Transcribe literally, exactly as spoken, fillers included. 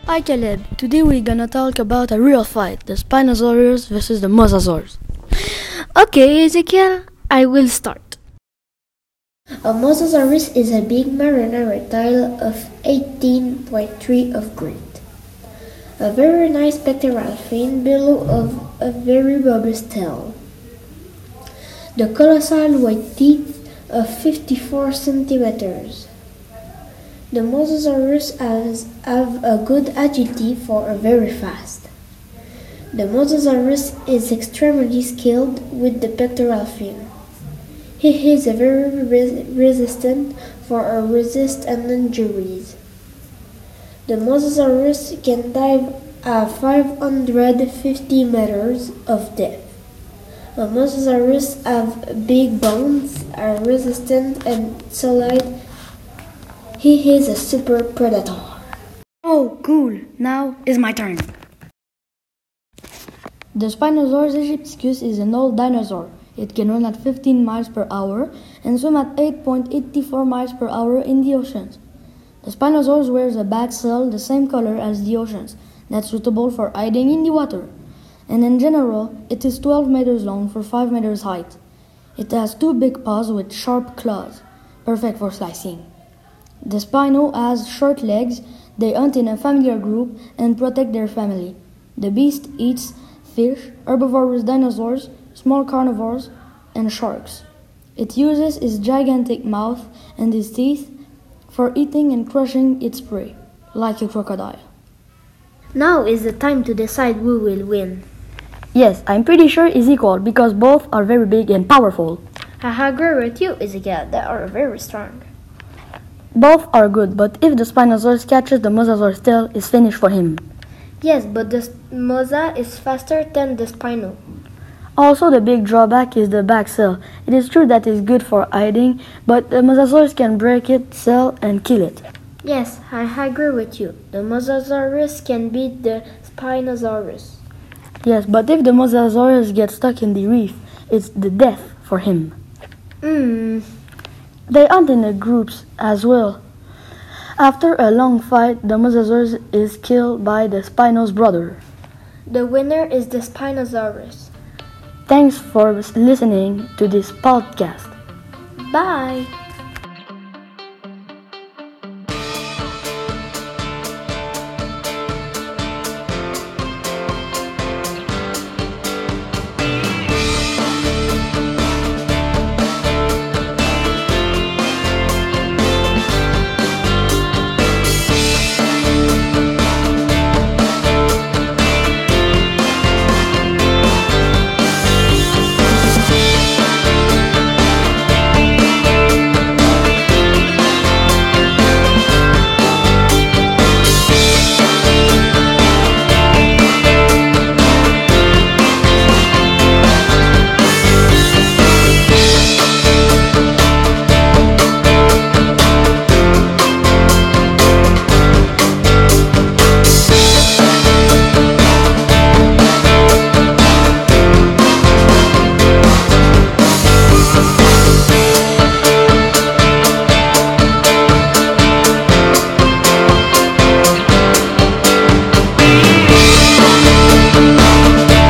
Hi Caleb, today we're gonna talk about a real fight, the Spinosaurus versus the Mosasaurus. Okay, Ezekiel, I will start. A Mosasaurus is a big marine reptile of eighteen point three of grade. A very nice pectoral fin below of a very robust tail. The colossal white teeth of fifty-four centimeters. The Mosasaurus has have a good agility for a very fast. The Mosasaurus is extremely skilled with the pectoral fin. He is very res- resistant for a resist and injuries. The Mosasaurus can dive at five hundred fifty meters of depth. A Mosasaurus have big bones, are resistant and solid. He is a super predator. Oh, cool. Now is my turn. The Spinosaurus aegypticus is an old dinosaur. It can run at fifteen miles per hour and swim at eight point eight four miles per hour in the oceans. The Spinosaurus wears a back shell the same color as the oceans, that's suitable for hiding in the water. And in general, it is twelve meters long for five meters height. It has two big paws with sharp claws, perfect for slicing. The Spino has short legs. They hunt in a familiar group and protect their family. The beast eats fish, herbivorous dinosaurs, small carnivores, and sharks. It uses its gigantic mouth and its teeth for eating and crushing its prey, like a crocodile. Now is the time to decide who will win. Yes, I'm pretty sure it's equal because both are very big and powerful. I agree with you, Ezekiel. They are very strong. Both are good, but if the Spinosaurus catches the Mosasaurus tail, it's finished for him. Yes, but the Mosa is faster than the Spino. Also, the big drawback is the back shell. It is true that it's good for hiding, but the Mosasaurus can break its shell and kill it. Yes, I agree with you. The Mosasaurus can beat the Spinosaurus. Yes, but if the Mosasaurus gets stuck in the reef, it's the death for him. Hmm. They hunt in the groups as well. After a long fight, the Mosasaurus is killed by the Spino's brother. The winner is the Spinosaurus. Thanks for listening to this podcast. Bye!